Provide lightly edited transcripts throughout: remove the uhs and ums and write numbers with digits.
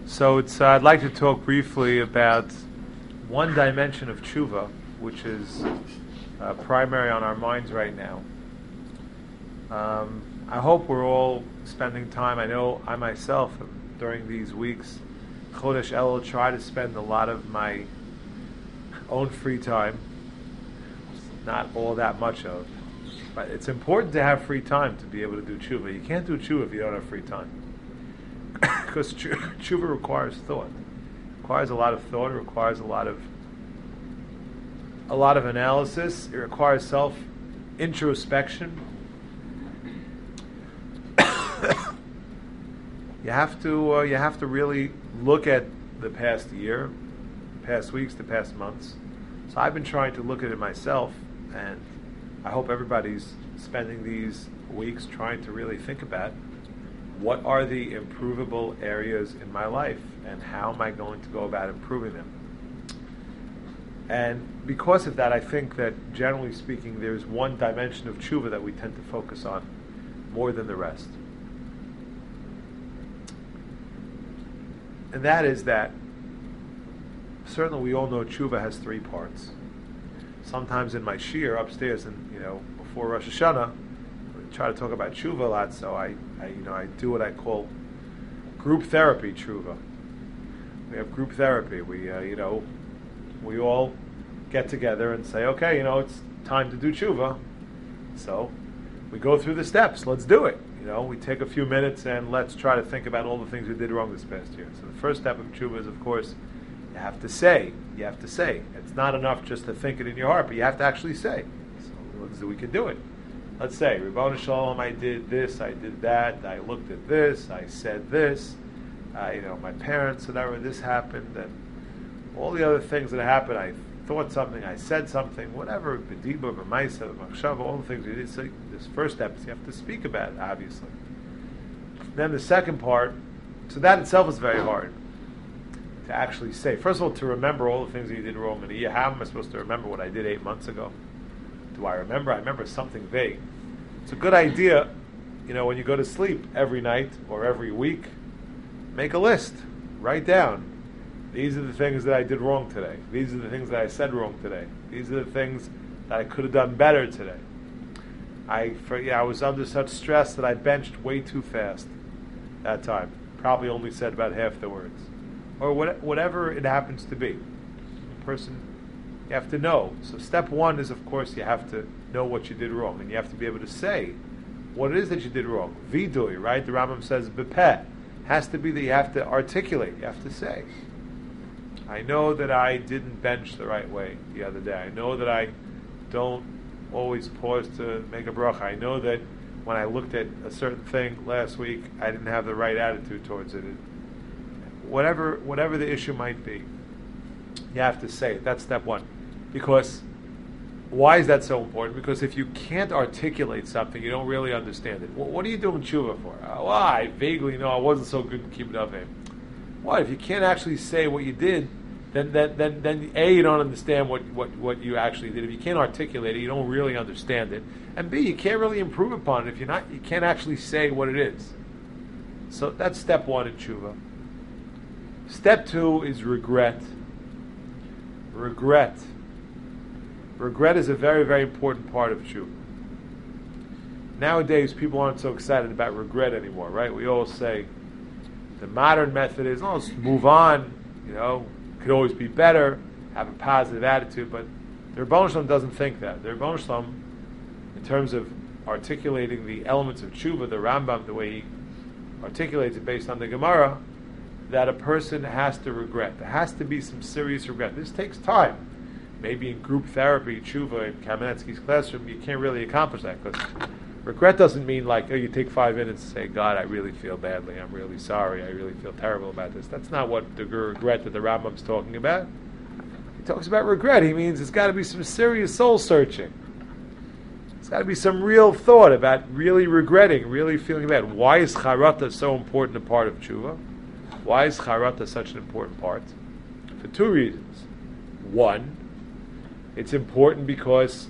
So I'd like to talk briefly about one dimension of tshuva, which is primary on our minds right now. I hope we're all spending time. I know I myself, during these weeks, Chodesh Elul, try to spend a lot of my own free time. Not all that much of, but it's important to have free time to be able to do tshuva. You can't do tshuva if you don't have free time. Because tshuva requires thought. It requires a lot of thought. It requires a lot of analysis. It requires self-introspection. You have to really look at the past year, the past weeks, the past months. So I've been trying to look at it myself, and I hope everybody's spending these weeks trying to really think about what are the improvable areas in my life and how am I going to go about improving them. And because of that, I think that generally speaking, there's one dimension of tshuva that we tend to focus on more than the rest. And that is that certainly we all know tshuva has three parts. Sometimes in my shiur upstairs, and before Rosh Hashanah, I try to talk about tshuva a lot. So I do what I call group therapy tshuva. We have group therapy. We all get together and say, okay, it's time to do tshuva. So we go through the steps. Let's do it. We take a few minutes and let's try to think about all the things we did wrong this past year. So the first step of tshuva is, of course, you have to say. You have to say. It's not enough just to think it in your heart, but you have to actually say. So we can do it. Let's say, Ribbono Shel Olam, I did this, I did that, I looked at this, I said this, my parents, whatever, this happened, and all the other things that happened, I thought something, I said something, whatever, B'dibur, B'maisa, B'machshava, all the things you did. So this first step is you have to speak about it, obviously. Then the second part, so that itself is very hard to actually say. First of all, to remember all the things that you did wrong in a year. How am I supposed to remember what I did 8 months ago? Do I remember? I remember something vague. It's a good idea, when you go to sleep every night or every week, make a list. Write down. These are the things that I did wrong today. These are the things that I said wrong today. These are the things that I could have done better today. I was under such stress that I benched way too fast that time. Probably only said about half the words. Or whatever it happens to be. The person, you have to know. So step one is, of course, you have to know what you did wrong. And you have to be able to say what it is that you did wrong. Vidui, right? The Rambam says, bepeh. Has to be that you have to articulate. You have to say. I know that I didn't bench the right way the other day. I know that I don't always pause to make a bracha. I know that when I looked at a certain thing last week, I didn't have the right attitude towards it. Whatever the issue might be, you have to say it. That's step one. Because why is that so important? Because if you can't articulate something, you don't really understand it. What are you doing tshuva for? Well, I vaguely know I wasn't so good in keeping up. What if you can't actually say what you did? Then A, you don't understand what you actually did. If you can't articulate it, you don't really understand it. And B, you can't really improve upon it if you can't actually say what it is. So that's step one in tshuva. Step two is regret. Regret is a very, very important part of tshuva. Nowadays, people aren't so excited about regret anymore, right? We all say the modern method is, let's move on, could always be better, have a positive attitude, but the Ribbono Shel Olam doesn't think that. The Ribbono Shel Olam, in terms of articulating the elements of tshuva, the Rambam, the way he articulates it based on the Gemara, that a person has to regret. There has to be some serious regret. This takes time. Maybe in group therapy, tshuva, in Kamenetsky's classroom, you can't really accomplish that, because regret doesn't mean like, you take 5 minutes and say, God, I really feel badly. I'm really sorry. I really feel terrible about this. That's not what the regret that the Rambam's talking about. He talks about regret. He means it's got to be some serious soul searching. It's got to be some real thought about really regretting, really feeling bad. Why is charata so important a part of tshuva? Why is charata such an important part? For two reasons. One, it's important because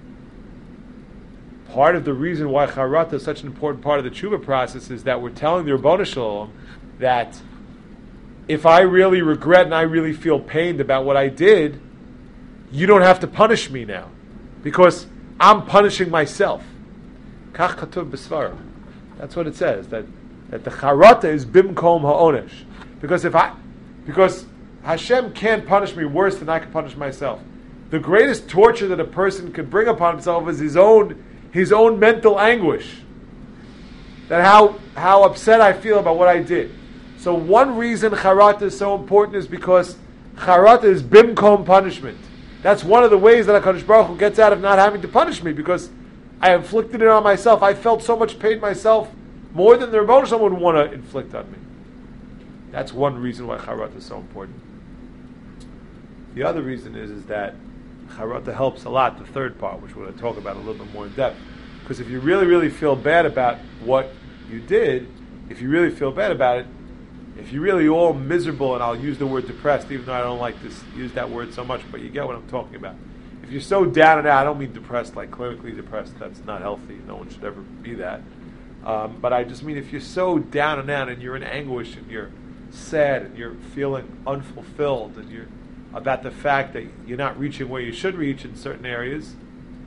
part of the reason why charata is such an important part of the tshuva process is that we're telling the Ribbono Shel Olam that if I really regret and I really feel pained about what I did, you don't have to punish me now, because I'm punishing myself. Kach katuv b'svarim. That's what it says, that the charata is bimkom ha'onesh. Because Hashem can't punish me worse than I can punish myself. The greatest torture that a person can bring upon himself is his own mental anguish. That how upset I feel about what I did. So one reason charata is so important is because charata is bimkom punishment. That's one of the ways that HaKadosh Baruch Hu gets out of not having to punish me, because I inflicted it on myself. I felt so much pain myself, more than the Rebbeinu Shalom would want to inflict on me. That's one reason why charata is so important. The other reason is that charata helps a lot, the third part, which we're going to talk about a little bit more in depth. Because if you really, really feel bad about what you did, if you really feel bad about it, if you're really all miserable, and I'll use the word depressed, even though I don't like to use that word so much, but you get what I'm talking about. If you're so down and out, I don't mean depressed like clinically depressed, that's not healthy, no one should ever be that. But I just mean if you're so down and out and you're in anguish and you're sad and you're feeling unfulfilled and you're about the fact that you're not reaching where you should reach in certain areas,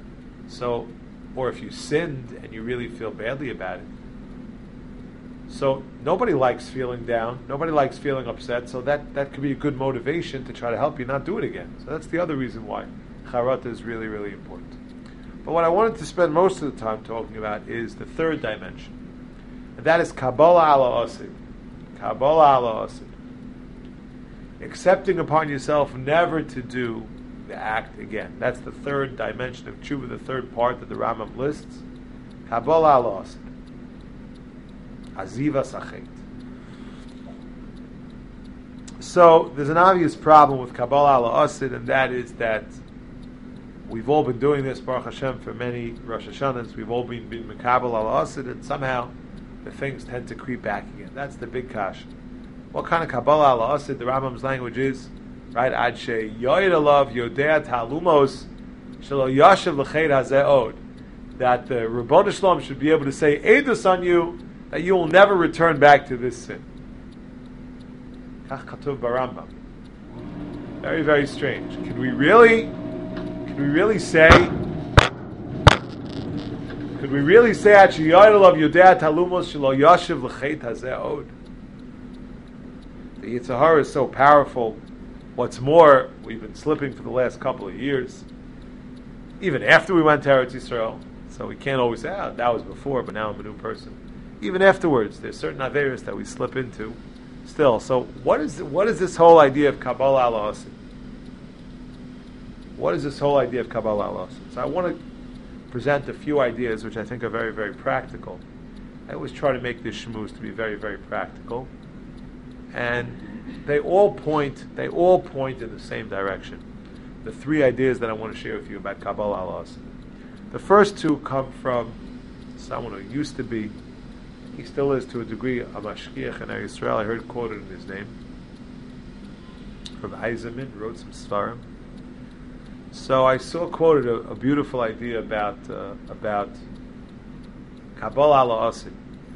or if you sinned and you really feel badly about it. So nobody likes feeling down, nobody likes feeling upset, so that could be a good motivation to try to help you not do it again. So that's the other reason why charata is really, really important. But what I wanted to spend most of the time talking about is the third dimension. And that is Kabbalah ala Asid. Kabbalah ala Asid. Accepting upon yourself never to do the act again. That's the third dimension of tshuva, the third part that the Rambam lists. Kabbalah ala Asid. Aziva sachet. So there's an obvious problem with Kabbalah ala Asid, and that is that we've all been doing this, Baruch Hashem, for many Rosh Hashanahs. We've all been Mekabel ala Asid, and somehow the things tend to creep back again. That's the big kash. What kind of Kabbalah ala Asid? The Rambam's language is, right? Ad she yoyed alav yodea talumos shelo yashav l'cheid hazeh od. That the Rebbeinu Shalom should be able to say edus on you that you will never return back to this sin. Kach katuv barambam. Very, very strange. Can we really say at sheyayil of Yodea Talumos shelo yashiv l'cheit hazeh od? The Yetzer Hara is so powerful. What's more, we've been slipping for the last couple of years, even after we went to Eretz Yisrael. So we can't always say, that was before, but now I'm a new person. Even afterwards, there's certain averos that we slip into still. So what is this whole idea of Kabbalah ala Asid? What is this whole idea of Kabbalah ala Asid? So I want to present a few ideas which I think are very, very practical. I always try to make this shmooze to be very, very practical. And they all point in the same direction. The three ideas that I want to share with you about Kabbalah ala Asid. The first two come from someone who used to be, he still is to a degree, a mashgiach in Eretz Yisrael. I heard quoted in his name. From Eisenman, wrote some svarim. So I saw quoted a beautiful idea about Kabbalah ala Asid.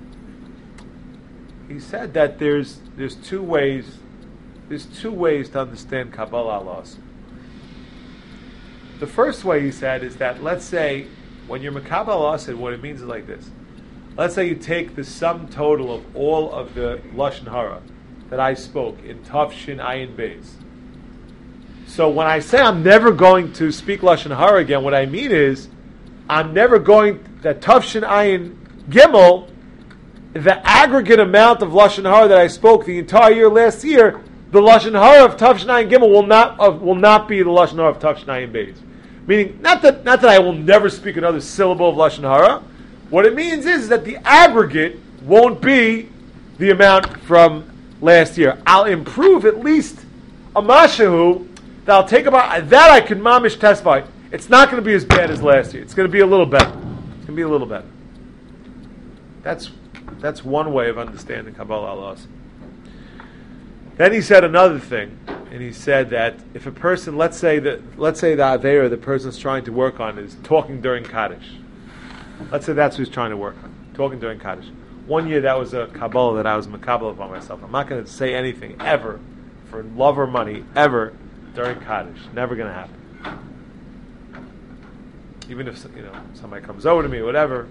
He said that there's two ways to understand Kabbalah ala Asid. The first way, he said, is that, let's say, when you're Mekabel ala Asid, what it means is like this. Let's say you take the sum total of all of the Lashon Hara that I spoke in Tav Shin Ayin Beis. So when I say I'm never going to speak Lashon Hara again, what I mean is, I'm never going, that Tav Shin Ayin Gimel, the aggregate amount of Lashon Hara that I spoke the entire year last year, the Lashon Hara of Tav Shin Ayin Gimel will not be the Lashon Hara of Tav Shin Ayin Beis. Meaning, not that I will never speak another syllable of Lashon Hara. What it means is that the aggregate won't be the amount from last year. I'll improve at least a mashahu that I'll take about, that I can mamish testify. It's not going to be as bad as last year. It's going to be a little better. It's going to be a little better. That's one way of understanding Kabbalah ala Asid. Then he said another thing, and he said that if a person, let's say the Aveira the person's trying to work on is talking during Kaddish. Let's say that's what he's trying to work on, talking during Kaddish. 1 year that was a Kabbalah that I was Makabbalah upon myself. I'm not going to say anything ever for love or money ever during Kaddish. Never going to happen. Even if somebody comes over to me or whatever.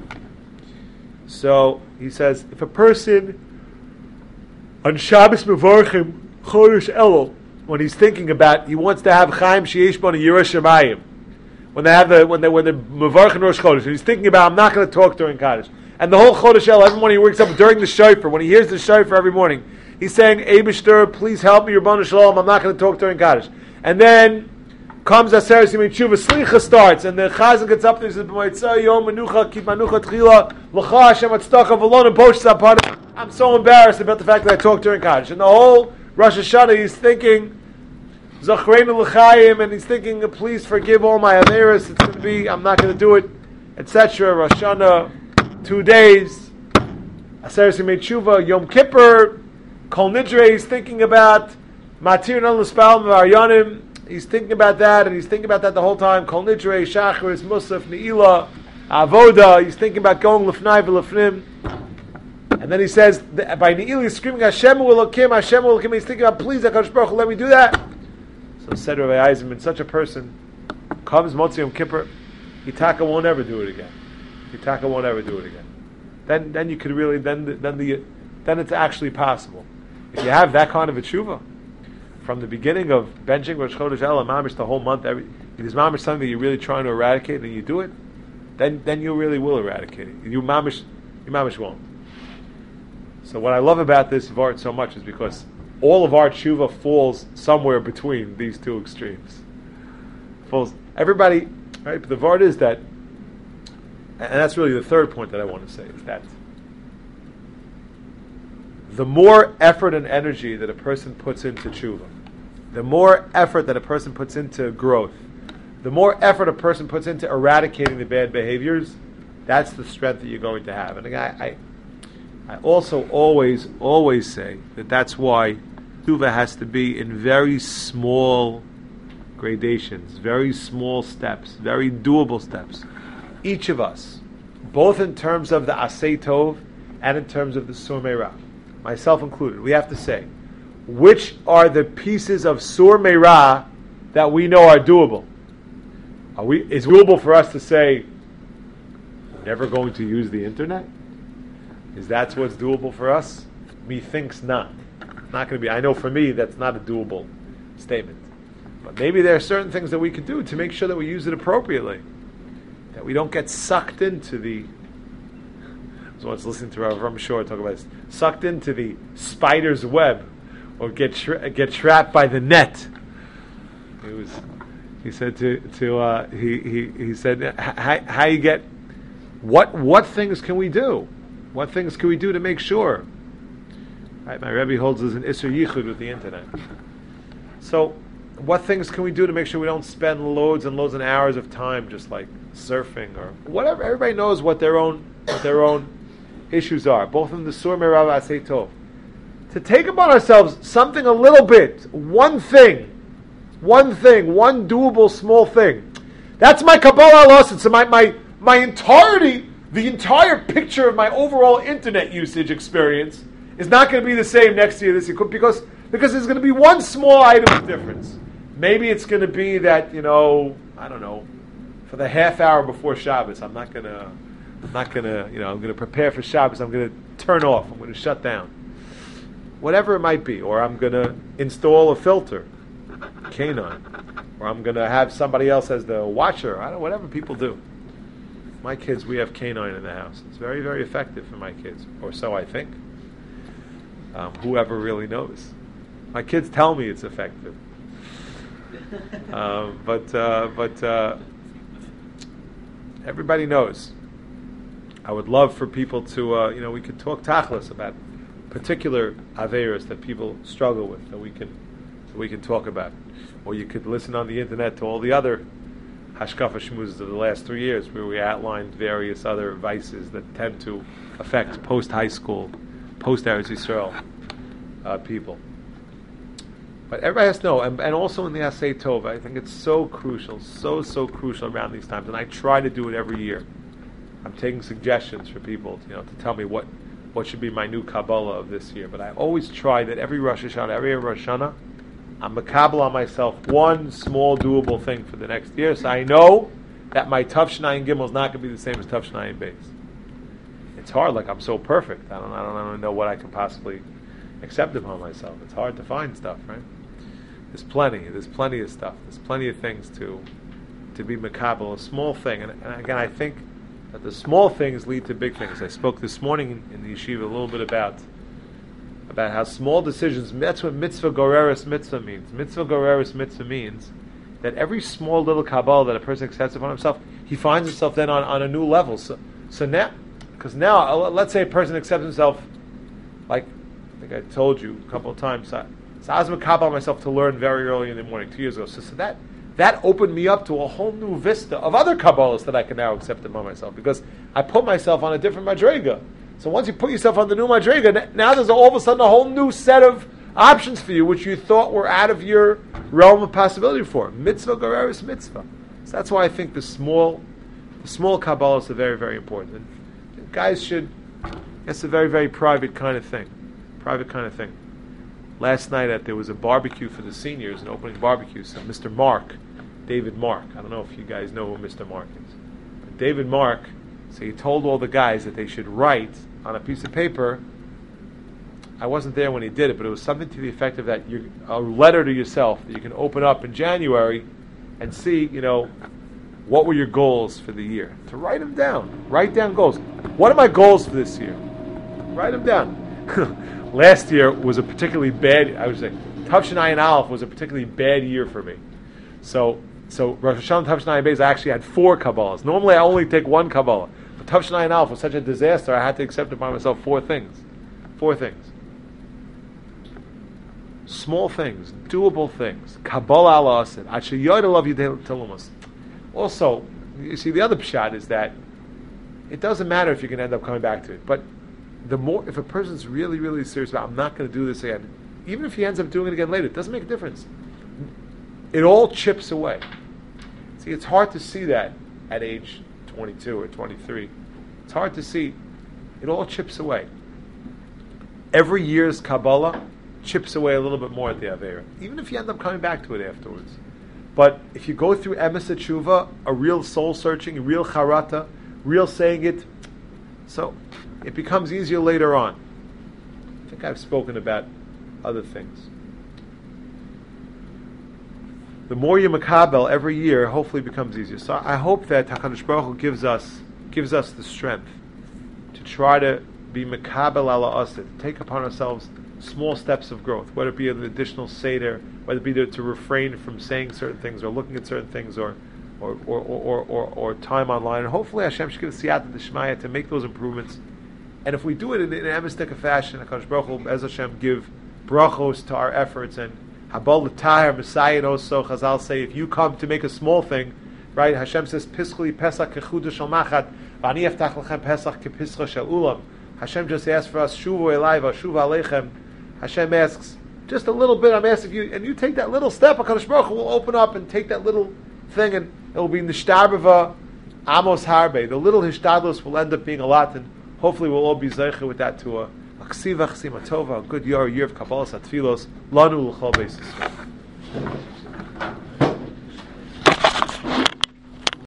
So he says, if a person on Shabbos Mevorchim Chodesh Elul, when he's thinking about, he wants to have Chaim Sheish Bon Yiras Shamayim, when they're Mevorchim Rosh Chodesh, and he's thinking about, I'm not going to talk during Kaddish. And the whole Chodesh Elul, every morning he wakes up during the shofar, when he hears the shofar every morning, he's saying, Eibishter, please help me, Ribono Shel Olam, I'm not going to talk during Kaddish. And then comes Aseret Yemei Tshuva, Slicha starts, and the Chazan gets up there and says, B'motzei Yom Menucha, Ki Manucha Tchila, L'cha Hashem Atzdaka V'lon Bosh Zapanim. I'm so embarrassed about the fact that I talked during Kaddish. And the whole Rosh Hashanah, he's thinking, Zachreinu L'chaim, and he's thinking, please forgive all my averos, it's going to be, I'm not going to do it, etc. Rosh Hashanah, 2 days, Aseret Yemei Tshuva, Yom Kippur, Kol Nidre, he's thinking about Matir Nan L'spal M'Aryanim. He's thinking about that, and he's thinking about that the whole time. Kol Nidre, Shacharis, Musaf, Ne'ilah, Avoda. He's thinking about going Lefnai V'Lefnim. And then he says, by Ne'ilah, he's screaming, Hashem Elokim, Hashem Elokim. He's thinking about, please, HaKadosh Baruch Hu, let me do that. So said Rabbi Eisenman, such a person comes Motzi Yom Kippur, Yitaka won't ever do it again. Yitaka won't ever do it again. Then you could really, then it's actually possible. If you have that kind of a tshuva, from the beginning of benching Rosh Chodesh Elul, mamish the whole month, it is mamish something that you're really trying to eradicate, and you do it, then you really will eradicate it. You mamish won't. So what I love about this Vart so much is because all of our tshuva falls somewhere between these two extremes. Falls everybody, right? But the Vart is that, and that's really the third point that I want to say, is that the more effort and energy that a person puts into tshuva, the more effort that a person puts into growth, the more effort a person puts into eradicating the bad behaviors, that's the strength that you're going to have. And I also always say that that's why tshuva has to be in very small gradations, very small steps, very doable steps. Each of us, both in terms of the Asay Tov and in terms of the Sur Meirah, myself included, we have to say, which are the pieces of Sur Meirah that we know are doable? Is it doable for us to say, we're never going to use the internet? Is that what's doable for us? Methinks not. Not going to be. I know for me that's not a doable statement. But maybe there are certain things that we could do to make sure that we use it appropriately. That we don't get sucked into the... So I was listening to Rav Shor talk about this. Sucked into the spider's web, or get trapped by the net. He said he said how you get what things can we do? What things can we do to make sure? Right, my Rebbe holds us an Isser Yichud with the internet. So, what things can we do to make sure we don't spend loads and loads and hours of time just like surfing or whatever? Everybody knows what their own issues are, both in the Sur Meirah and Asay Tov. To take upon ourselves something a little bit, one thing, one doable small thing. That's my Kabbalah loss. So my entirety, the entire picture of my overall internet usage experience is not going to be the same next year, this year, because there's going to be one small item of difference. Maybe it's going to be that, I don't know, for the half hour before Shabbos, I'm going to prepare for Shabbos, I'm going to turn off, I'm going to shut down. Whatever it might be, or I'm going to install a filter, K9, or I'm going to have somebody else as the watcher, whatever people do. My kids, we have K9 in the house. It's very, very effective for my kids, or so I think. Whoever really knows. My kids tell me it's effective. But everybody knows. I would love for people to, we could talk tachlis about particular averos that people struggle with that we can talk about. Or you could listen on the internet to all the other hashkafa shmuzes of the last 3 years where we outlined various other vices that tend to affect post-high school, post-Eretz Yisrael people. But everybody has to know, and also in the Asay Tov, I think it's so crucial, so crucial around these times, and I try to do it every year. I'm taking suggestions for people, to tell me what what should be my new Kabbalah of this year. But I always try that every Rosh Hashanah, I'm makabel on myself one small doable thing for the next year, so I know that my Tav Shnayim Gimel is not going to be the same as Tav Shnayim Beis. It's hard, like I'm so perfect. I don't know what I can possibly accept upon myself. It's hard to find stuff, right? There's plenty of stuff. There's plenty of things to be makabel, a small thing. And again, I think that the small things lead to big things. I spoke this morning in the yeshiva a little bit about how small decisions, that's what mitzvah goreres mitzvah means. Mitzvah goreres mitzvah means that every small little kabbalah that a person accepts upon himself, he finds himself then on a new level. So now, because now, let's say a person accepts himself, like I think I told you a couple of times, so I was makabel myself to learn very early in the morning, 2 years ago. So that opened me up to a whole new vista of other kabbalahs that I can now accept upon myself, because I put myself on a different madrega. So once you put yourself on the new madrega, now there's all of a sudden a whole new set of options for you, which you thought were out of your realm of possibility for. Mitzvah goreres mitzvah. So that's why I think the small kabbalahs are very, very important. And guys should, it's a very, very private kind of thing. Last night there was a barbecue for the seniors, an opening barbecue. So Mr. Mark, David Mark, I don't know if you guys know who Mr. Mark is. But David Mark, so he told all the guys that they should write on a piece of paper. I wasn't there when he did it, but it was something to the effect of that, a letter to yourself that you can open up in January and see, what were your goals for the year. To write them down. Write down goals. What are my goals for this year? Write them down. Last year was a particularly bad, I would say, Tav Shnayim Aleph was a particularly bad year for me. So Rosh Hashanah Tav Shnayim Beis, I actually had 4 Kabbalahs. Normally I only take 1 Kabbalah. But Tav Shnayim Aleph was such a disaster, I had to accept upon myself 4 things. 4 things. Small things, doable things. Kabbalah ala asid. Asher yoda love you telumas. Also, you see, the other pshat is that it doesn't matter if you can end up coming back to it. But the more, if a person's really, really serious about, I'm not going to do this again, even if he ends up doing it again later, it doesn't make a difference. It all chips away. See, it's hard to see that at age 22 or 23. It's hard to see. It all chips away. Every year's Kabbalah chips away a little bit more at the Aveira, even if you end up coming back to it afterwards. But if you go through Emes Tshuva, a real soul searching, a real charata, real saying it, so it becomes easier later on. I think I've spoken about other things. The more you makabel every year, hopefully it becomes easier. So I hope that HaKadosh Baruch Hu gives us the strength to try to be makabel ala asid, to take upon ourselves small steps of growth, whether it be an additional seder, whether it be to refrain from saying certain things or looking at certain things, or time online. And hopefully Hashem should give us siyata d'shmaya to make those improvements. And if we do it in an emistic fashion, HaKadosh Baruch Hu, as Hashem, give brachos to our efforts. And habal l'tahar Messiah also, Chazal say, if you come to make a small thing, right? Hashem says, Pischli Pesach kechudah shel machat, v'ani eftach lechem Pesach kepischa shel ulam. Hashem just asks for us, shuvu elai v'shuva aleichem. Hashem asks, just a little bit, I'm asking you, and you take that little step, HaKadosh Baruch Hu will open up and take that little thing, and it will be nishtabeva amos harbe. The little hishtadlos will end up being a lot, and hopefully we'll all be zeicha with that to a ksiva chsima tova, a good year of Kabbalah Satfilos, lanu l'chol beis Yisrael.